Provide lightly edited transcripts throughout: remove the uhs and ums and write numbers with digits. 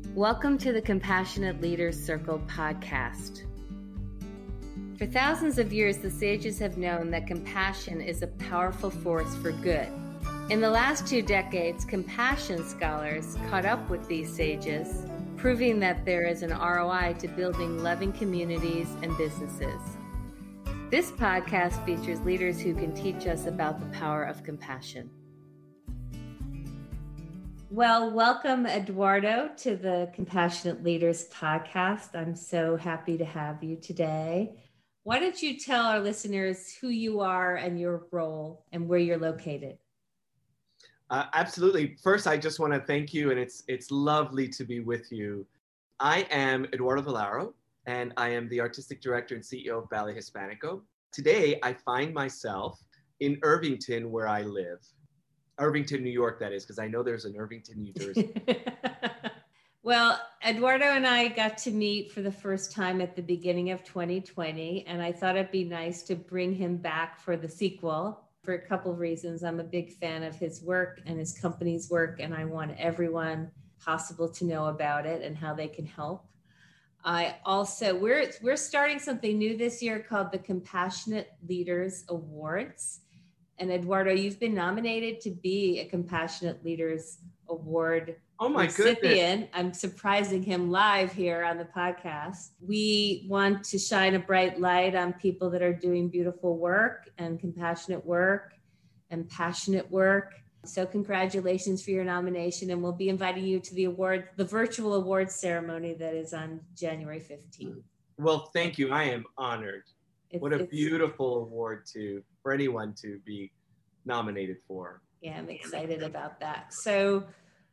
Welcome to the Compassionate Leaders Circle podcast. For thousands of years, the sages have known that compassion is a powerful force for good. In the last 2 decades, compassion scholars caught up with these sages, proving that there is an ROI to building loving communities and businesses. This podcast features leaders who can teach us about the power of compassion. Well, welcome, Eduardo, to the Compassionate Leaders podcast. I'm so happy to have you today. Why don't you tell our listeners who you are and your role and where you're located? Absolutely. First, I just want to thank you, and it's lovely to be with you. I am Eduardo Vilaro, and I am the Artistic Director and CEO of Ballet Hispanico. Today, I find myself in Irvington, where I live. Irvington, New York, that is, because I know there's an Irvington, New Jersey. Well, Eduardo and I got to meet for the first time at the beginning of 2020, and I thought it'd be nice to bring him back for the sequel for a couple of reasons. I'm a big fan of his work and his company's work, and I want everyone possible to know about it and how they can help. We're starting something new this year called the Compassionate Leaders Awards. And Eduardo, you've been nominated to be a Compassionate Leaders Award recipient. Goodness. I'm surprising him live here on the podcast. We want to shine a bright light on people that are doing beautiful work and compassionate work and passionate work. So congratulations for your nomination, and we'll be inviting you to the virtual awards ceremony that is on January 15th. Well, thank you. I am honored. What a beautiful award for anyone to be nominated for. Yeah, I'm excited about that. So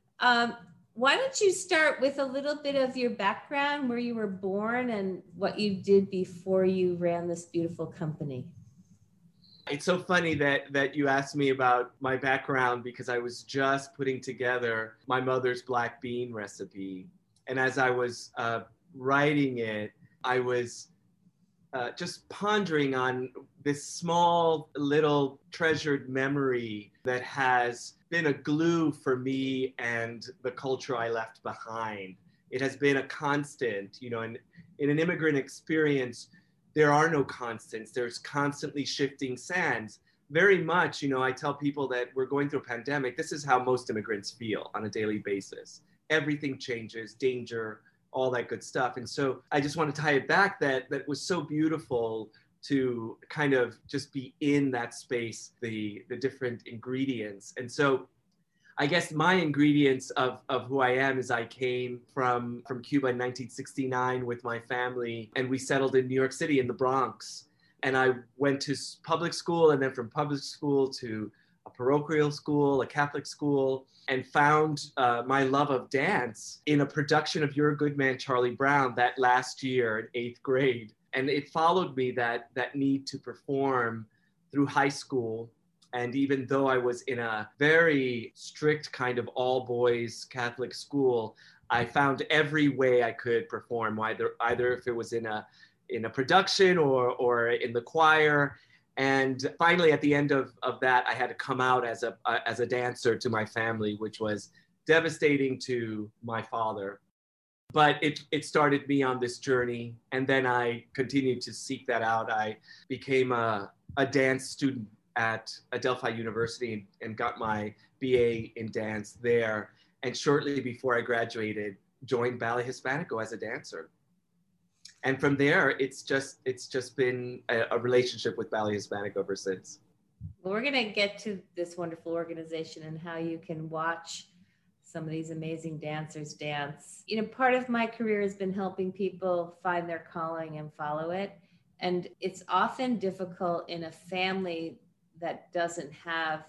why don't you start with a little bit of your background, where you were born and what you did before you ran this beautiful company? It's so funny that you asked me about my background, because I was just putting together my mother's black bean recipe. And as I was writing it, I was just pondering on this small little treasured memory that has been a glue for me and the culture I left behind. It has been a constant, in an immigrant experience, there are no constants. There's constantly shifting sands. Very much, I tell people that we're going through a pandemic. This is how most immigrants feel on a daily basis. Everything changes, danger, all that good stuff. And so I just want to tie it back that was so beautiful to kind of just be in that space, the different ingredients. And so I guess my ingredients of who I am is I came from Cuba in 1969 with my family, and we settled in New York City in the Bronx. And I went to public school, and then from public school to a parochial school, a Catholic school, and found my love of dance in a production of You're a Good Man, Charlie Brown that last year in 8th grade. And it followed me, that need to perform through high school. And even though I was in a very strict kind of all boys Catholic school, I found every way I could perform, either if it was in a production or in the choir. And finally, at the end of that, I had to come out as a dancer to my family, which was devastating to my father. But it started me on this journey. And then I continued to seek that out. I became a dance student at Adelphi University and got my BA in dance there. And shortly before I graduated, joined Ballet Hispanico as a dancer. And from there, it's just been a relationship with Ballet Hispanico ever since. Well, we're going to get to this wonderful organization and how you can watch some of these amazing dancers dance. Part of my career has been helping people find their calling and follow it. And it's often difficult in a family that doesn't have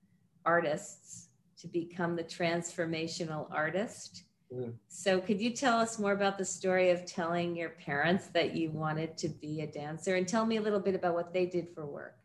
artists to become the transformational artist. So could you tell us more about the story of telling your parents that you wanted to be a dancer, and tell me a little bit about what they did for work?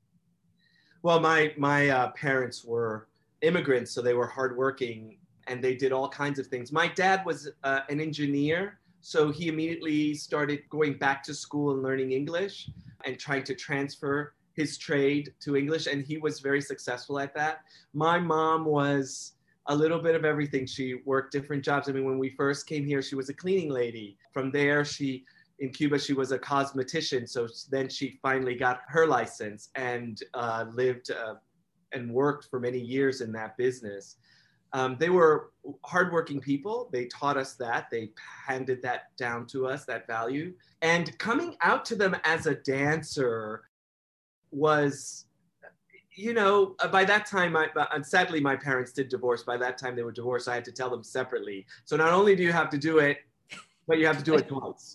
Well, my parents were immigrants, so they were hardworking, and they did all kinds of things. My dad was an engineer, so he immediately started going back to school and learning English and trying to transfer his trade to English, and he was very successful at that. My mom was a little bit of everything. She worked different jobs. I mean, when we first came here, she was a cleaning lady. From there, in Cuba, she was a cosmetician. So then she finally got her license and lived and worked for many years in that business. They were hardworking people. They taught us that. They handed that down to us, that value. And coming out to them as a dancer was, you know, by that time, sadly, my parents did divorce. By that time, they were divorced. I had to tell them separately. So not only do you have to do it, but you have to do it twice.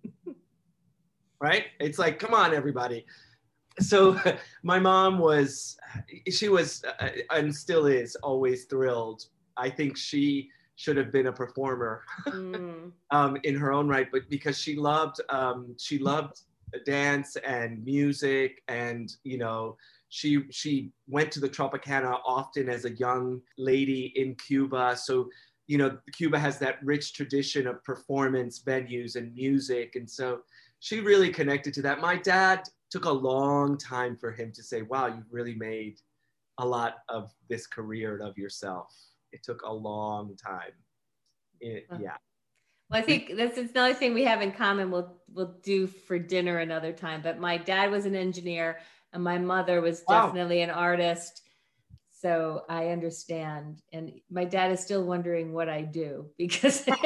Right? It's like, come on, everybody. So my mom she was, and still is, always thrilled. I think she should have been a performer in her own right, but because she loved dance and music, and, you know, she went to the Tropicana often as a young lady in Cuba. So, you know, Cuba has that rich tradition of performance venues and music. And so she really connected to that. My dad took a long time for him to say, wow, you've really made a lot of this career of yourself. It took a long time. Yeah. Well, I think this is another thing we have in common. We'll do for dinner another time. But my dad was an engineer and my mother was definitely an artist. So I understand. And my dad is still wondering what I do because isn't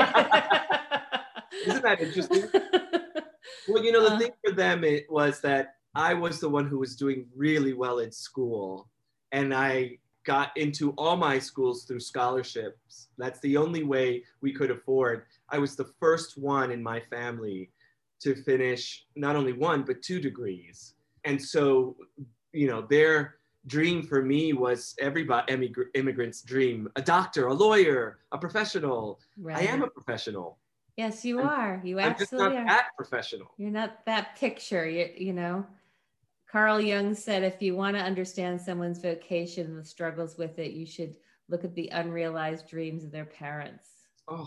that interesting? Well, you know, the thing for them it was that I was the one who was doing really well in school, and I got into all my schools through scholarships. That's the only way we could afford. I was the first one in my family to finish not only 1, but 2 degrees. And so, you know, their dream for me was everybody, immigrant's dream, a doctor, a lawyer, a professional. Right. I am a professional. Yes, you are. You absolutely I'm just not are. that professional. You're not that picture. You know, Carl Jung said, if you want to understand someone's vocation and the struggles with it, you should look at the unrealized dreams of their parents. Oh.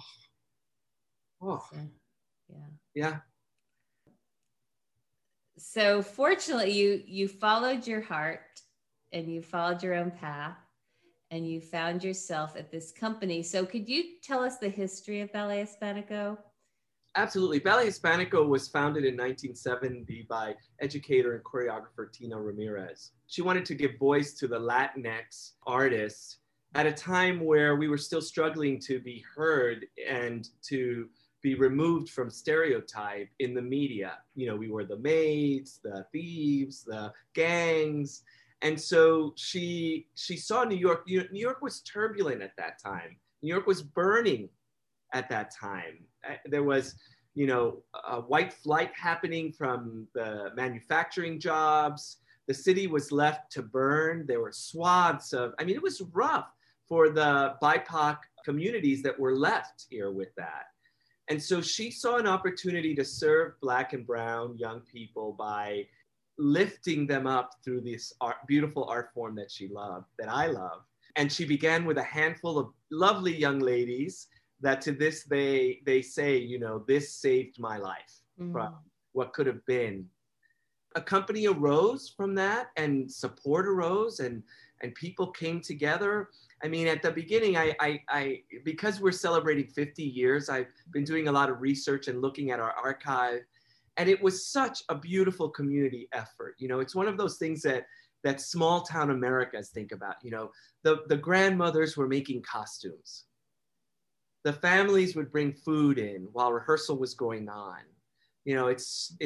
So, yeah. Yeah. So fortunately, you followed your heart and you followed your own path and you found yourself at this company. So could you tell us the history of Ballet Hispanico? Absolutely. Ballet Hispanico was founded in 1970 by educator and choreographer Tina Ramirez. She wanted to give voice to the Latinx artists at a time where we were still struggling to be heard and to be removed from stereotype in the media. You know, we were the maids, the thieves, the gangs. And so she saw New York. New York was turbulent at that time. New York was burning at that time. There was, you know, a white flight happening from the manufacturing jobs. The city was left to burn. There were swaths of, I mean, it was rough for the BIPOC communities that were left here with that. And so she saw an opportunity to serve Black and brown young people by lifting them up through this beautiful art form that she loved, that I love. And she began with a handful of lovely young ladies that to this they say, you know, this saved my life from what could have been. A company arose from that, and support arose, and people came together. I mean, at the beginning, I because we're celebrating 50 years, I've been doing a lot of research and looking at our archive. And it was such a beautiful community effort. You know, it's one of those things that small town Americas think about. You know, the grandmothers were making costumes. The families would bring food in while rehearsal was going on. You know, it's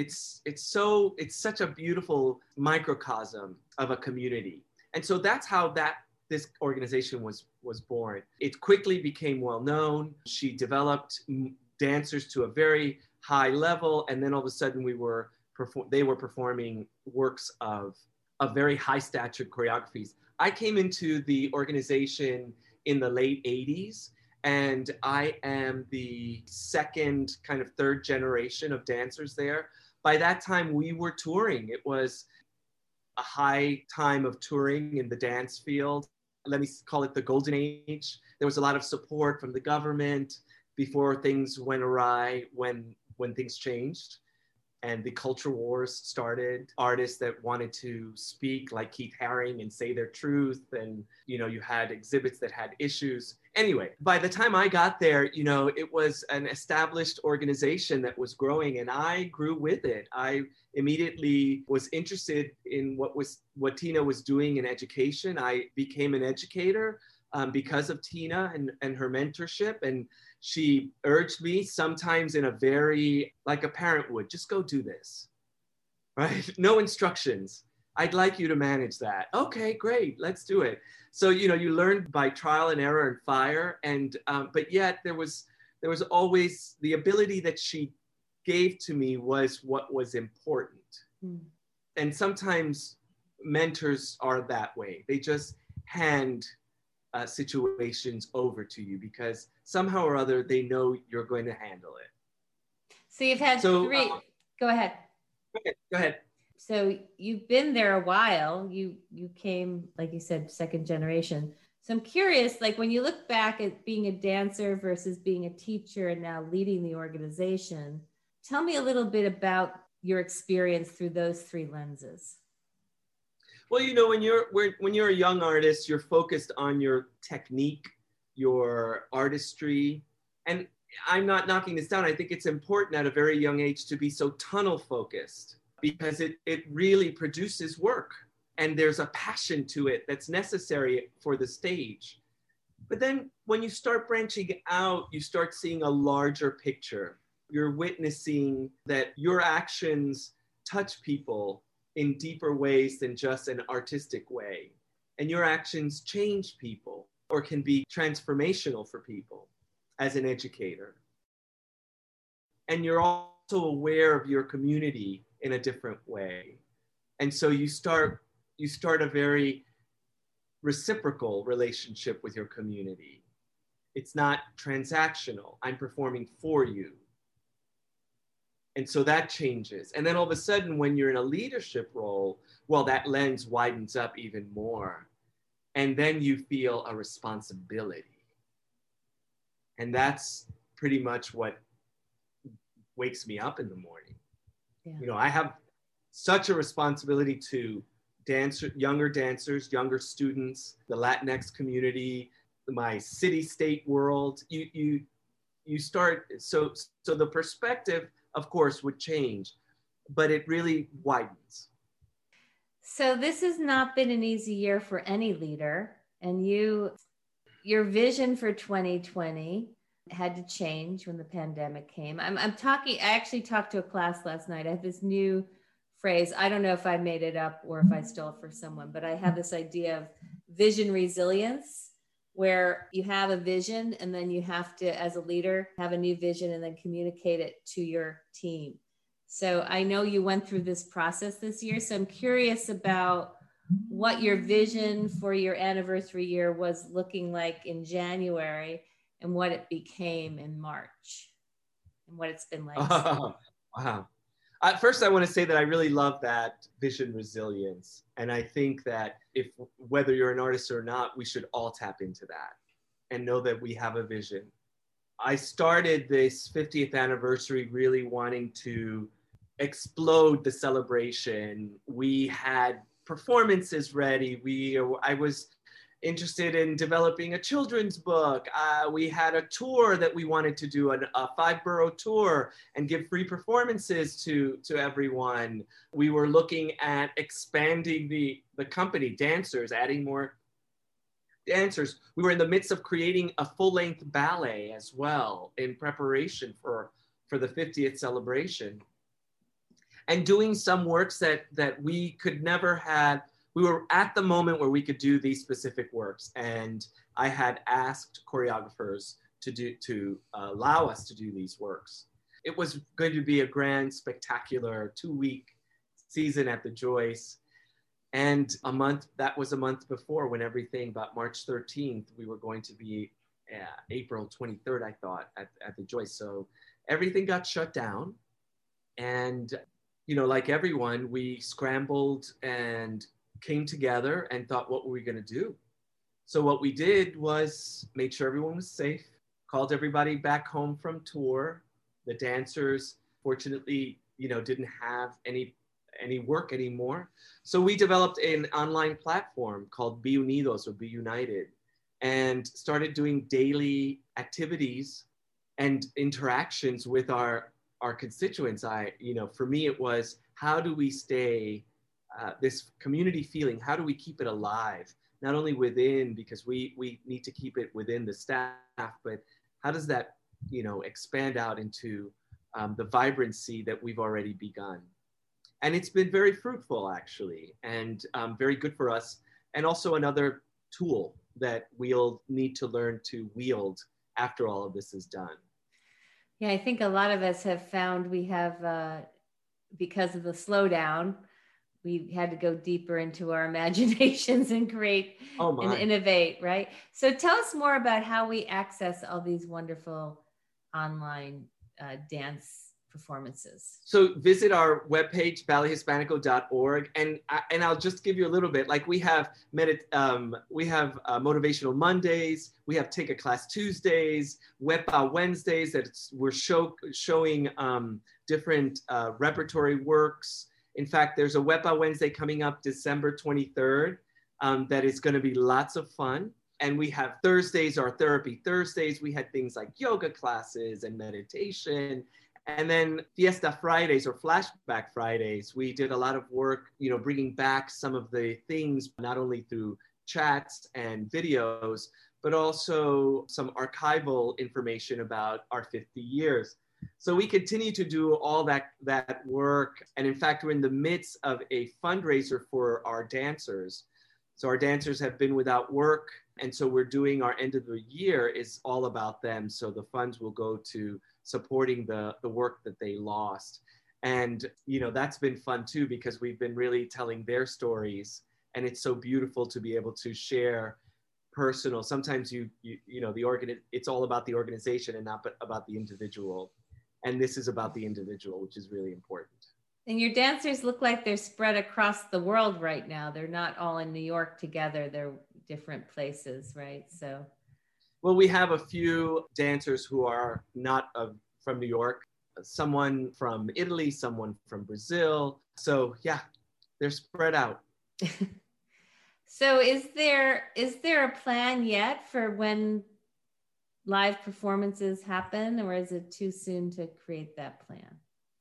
such a beautiful microcosm of a community. And so that's how this organization was born. It quickly became well known. She developed dancers to a very high level, and then all of a sudden they were performing works of very high stature choreographies. I came into the organization in the late 80s, and I am the second, kind of third generation of dancers there. By that time, we were touring. It was a high time of touring in the dance field. Let me call it the golden age. There was a lot of support from the government before things went awry, when things changed. and the culture wars started. Artists that wanted to speak like Keith Haring and say their truth, and you had exhibits that had issues. Anyway, by the time I got there, it was an established organization that was growing, and I grew with it. I immediately was interested in what Tina was doing in education. I became an educator because of Tina and her mentorship. And she urged me, sometimes in a very, like a parent would, just go do this, right? No instructions. I'd like you to manage that. Okay, great, let's do it. So, you learned by trial and error and fire. And, but yet there was always the ability that she gave to me was what was important. Mm. And sometimes mentors are that way. They just hand situations over to you because somehow or other they know you're going to handle it. So you've had three. Go ahead. Go ahead. So you've been there a while. You came, like you said, second generation. So I'm curious, like when you look back at being a dancer versus being a teacher and now leading the organization, tell me a little bit about your experience through those three lenses. Well, when you're a young artist, you're focused on your technique, your artistry. And I'm not knocking this down. I think it's important at a very young age to be so tunnel focused because it really produces work. And there's a passion to it that's necessary for the stage. But then when you start branching out, you start seeing a larger picture. You're witnessing that your actions touch people in deeper ways than just an artistic way. And your actions change people or can be transformational for people as an educator. And you're also aware of your community in a different way. And so you start a very reciprocal relationship with your community. It's not transactional. I'm performing for you. And so that changes. And then all of a sudden, when you're in a leadership role, well, that lens widens up even more. And then you feel a responsibility. And that's pretty much what wakes me up in the morning. Yeah. I have such a responsibility to younger dancers, younger students, the Latinx community, my city-state world. You start, so the perspective, of course, would change, but it really widens. So this has not been an easy year for any leader, and your vision for 2020 had to change when the pandemic came. I actually talked to a class last night. I have this new phrase. I don't know if I made it up or if I stole it from someone, but I have this idea of vision resilience, where you have a vision and then you have to, as a leader, have a new vision and then communicate it to your team. So I know you went through this process this year. So I'm curious about what your vision for your anniversary year was looking like in January and what it became in March and what it's been like. Oh, wow. First, I want to say that I really love that vision resilience. And I think that whether you're an artist or not, we should all tap into that and know that we have a vision. I started this 50th anniversary really wanting to explode the celebration. We had performances ready. I was interested in developing a children's book. We had a tour that we wanted to do, a 5-borough tour and give free performances to everyone. We were looking at expanding the company, dancers, adding more dancers. We were in the midst of creating a full-length ballet as well in preparation for the 50th celebration. And doing some works that we could never had. We were at the moment where we could do these specific works, and I had asked choreographers to allow us to do these works. It was going to be a grand, spectacular 2-week season at the Joyce, and that was a month before, when everything, about March 13th, we were going to be April 23rd, I thought, at the Joyce. So everything got shut down, and like everyone, we scrambled and came together and thought, what were we going to do? So what we did was made sure everyone was safe, called everybody back home from tour. The dancers, fortunately, didn't have any work anymore. So we developed an online platform called Be Unidos, or Be United, and started doing daily activities and interactions with our constituents. For me, it was, how do we stay this community feeling? How do we keep it alive? Not only within, because we need to keep it within the staff, but how does that, expand out into the vibrancy that we've already begun? And it's been very fruitful, actually, and very good for us. And also another tool that we'll need to learn to wield after all of this is done. Yeah, I think a lot of us have found we have, because of the slowdown, we had to go deeper into our imaginations and create and innovate, right? So tell us more about how we access all these wonderful online dance performances. So visit our webpage, ballethispanico.org, and I'll just give you a little bit. Like we have motivational Mondays, we have take a class Tuesdays, Wepa Wednesdays that we're showing different repertory works. In fact, there's a Wepa Wednesday coming up December 23rd that is going to be lots of fun. And we have Thursdays, our therapy Thursdays. We had things like yoga classes and meditation. And then Fiesta Fridays, or Flashback Fridays, we did a lot of work, bringing back some of the things, not only through chats and videos, but also some archival information about our 50 years. So we continue to do all that work. And in fact, we're in the midst of a fundraiser for our dancers. So our dancers have been without work. And so we're doing our end of the year is all about them. So the funds will go to supporting the work that they lost. And, that's been fun too, because we've been really telling their stories. And it's so beautiful to be able to share personal. Sometimes it's all about the organization and not about the individual. And this is about the individual, which is really important. And your dancers look like they're spread across the world right now. They're not all in New York together. They're different places, right? So. Well, we have a few dancers who are not from New York, someone from Italy, someone from Brazil. So yeah, they're spread out. So is there a plan yet for when live performances happen, or is it too soon to create that plan?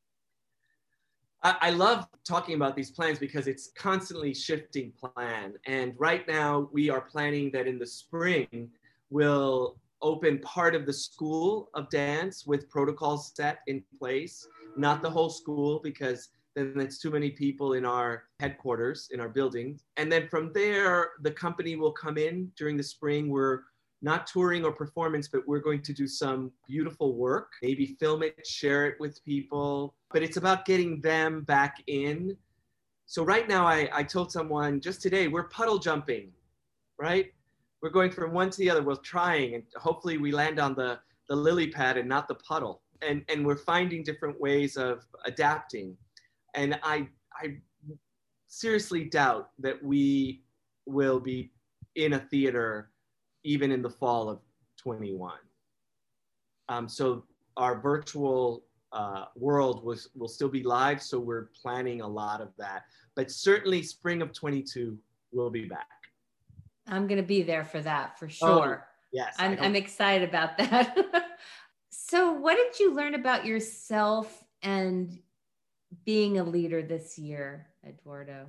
I love talking about these plans because it's constantly shifting plan. And right now we are planning that in the spring, we'll open part of the school of dance with protocols set in place, not the whole school, because then it's too many people in our headquarters, in our building. And then from there, the company will come in during the spring. We're not touring or performance, but we're going to do some beautiful work, maybe film it, share it with people. But it's about getting them back in. So right now, I told someone just today, we're puddle jumping, right? We're going from one to the other. We're trying, and hopefully we land on the lily pad and not the puddle. And we're finding different ways of adapting. And I seriously doubt that we will be in a theater even in the fall of 21. So our virtual world will still be live, so we're planning a lot of that. But certainly spring of 22, we'll be back. I'm going to be there for that, for sure. Oh, yes. I'm excited about that. So what did you learn about yourself and being a leader this year, Eduardo?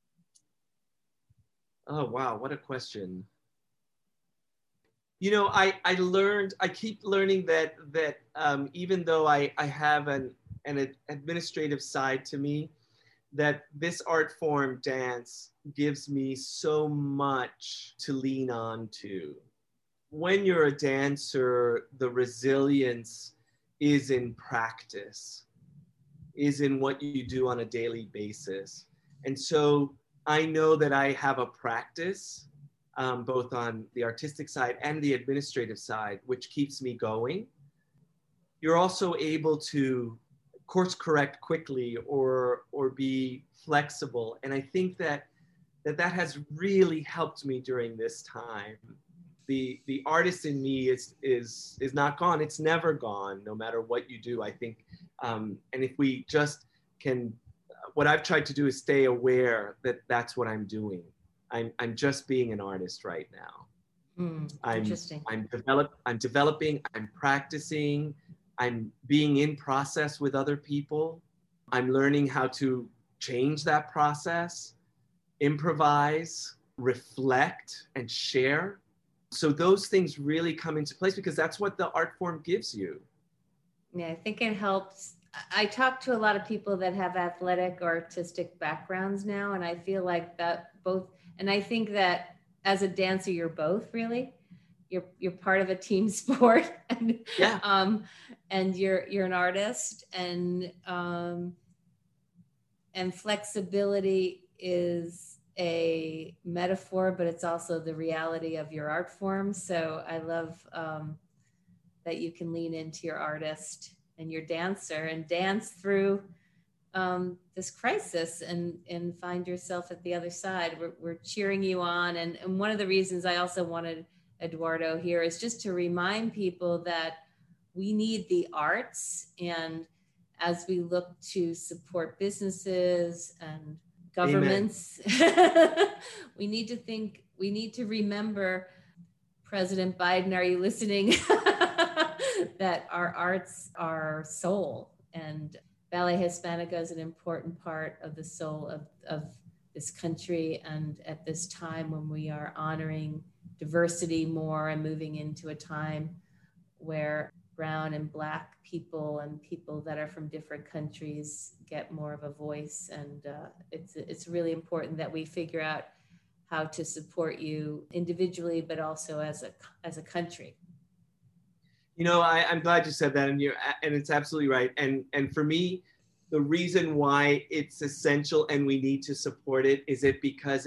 Oh, wow. What a question. I keep learning that even though I have an administrative side to me, that this art form, dance, gives me so much to lean on to. When you're a dancer, the resilience is in practice, is in what you do on a daily basis. And so I know that I have a practice both on the artistic side and the administrative side, which keeps me going. You're also able to course correct quickly or be flexible. And I think that has really helped me during this time. The artist in me is not gone. It's never gone, no matter what you do, I think. And if we just what I've tried to do is stay aware that that's what I'm doing. I'm just being an artist right now. Interesting. I'm developing, I'm practicing, I'm being in process with other people. I'm learning how to change that process, improvise, reflect, and share. So those things really come into place because that's what the art form gives you. Yeah, I think it helps. I talk to a lot of people that have athletic or artistic backgrounds now, and I feel like that both, and I think that as a dancer, you're both really. You're part of a team sport, and and you're an artist, and flexibility is a metaphor, but it's also the reality of your art form. So I love that you can lean into your artist and your dancer and dance through this crisis and find yourself at the other side. We're cheering you on. And one of the reasons I also wanted Eduardo here is just to remind people that we need the arts. And as we look to support businesses and governments, we need to remember, President Biden, are you listening? That our arts are soul, and Ballet Hispanica is an important part of the soul of this country. And at this time when we are honoring diversity more and moving into a time where brown and Black people and people that are from different countries get more of a voice. And it's really important that we figure out how to support you individually, but also as a country. You know, I'm glad you said that, and it's absolutely right. And for me, the reason why it's essential and we need to support it is because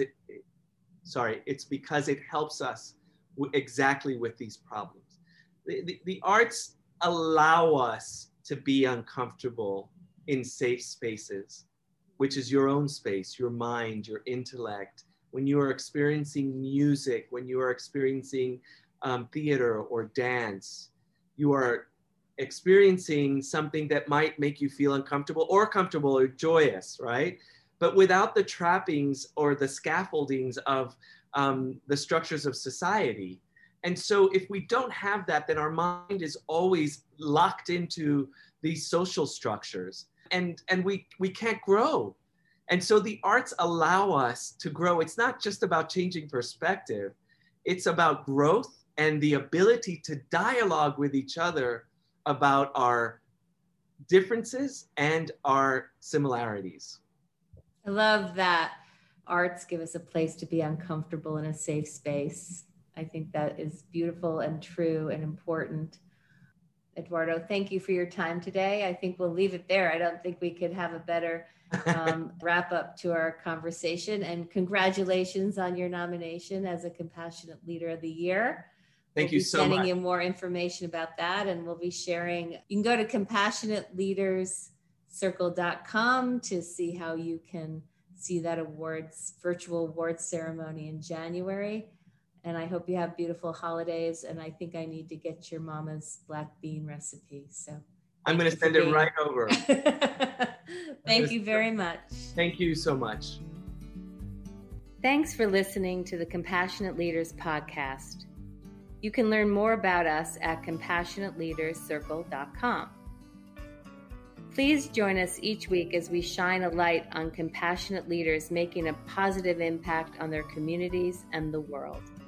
it's because it helps us exactly with these problems. The arts allow us to be uncomfortable in safe spaces, which is your own space, your mind, your intellect. When you are experiencing music, when you are experiencing theater or dance, you are experiencing something that might make you feel uncomfortable or comfortable or joyous, right? But without the trappings or the scaffoldings of the structures of society. And so if we don't have that, then our mind is always locked into these social structures, and we can't grow. And so the arts allow us to grow. It's not just about changing perspective. It's about growth and the ability to dialogue with each other about our differences and our similarities. I love that arts give us a place to be uncomfortable in a safe space. I think that is beautiful and true and important. Eduardo, thank you for your time today. I think we'll leave it there. I don't think we could have a better wrap up to our conversation. And congratulations on your nomination as a Compassionate Leader of the Year. Thank you so much. We'll be sending you more information about that, and we'll be sharing. You can go to CompassionateLeadersCircle.com to see how you can see that virtual awards ceremony in January. And I hope you have beautiful holidays. And I think I need to get your mama's black bean recipe. So I'm going to send it right over. Thank you very much. Thank you so much. Thanks for listening to the Compassionate Leaders podcast. You can learn more about us at CompassionateLeadersCircle.com. Please join us each week as we shine a light on compassionate leaders making a positive impact on their communities and the world.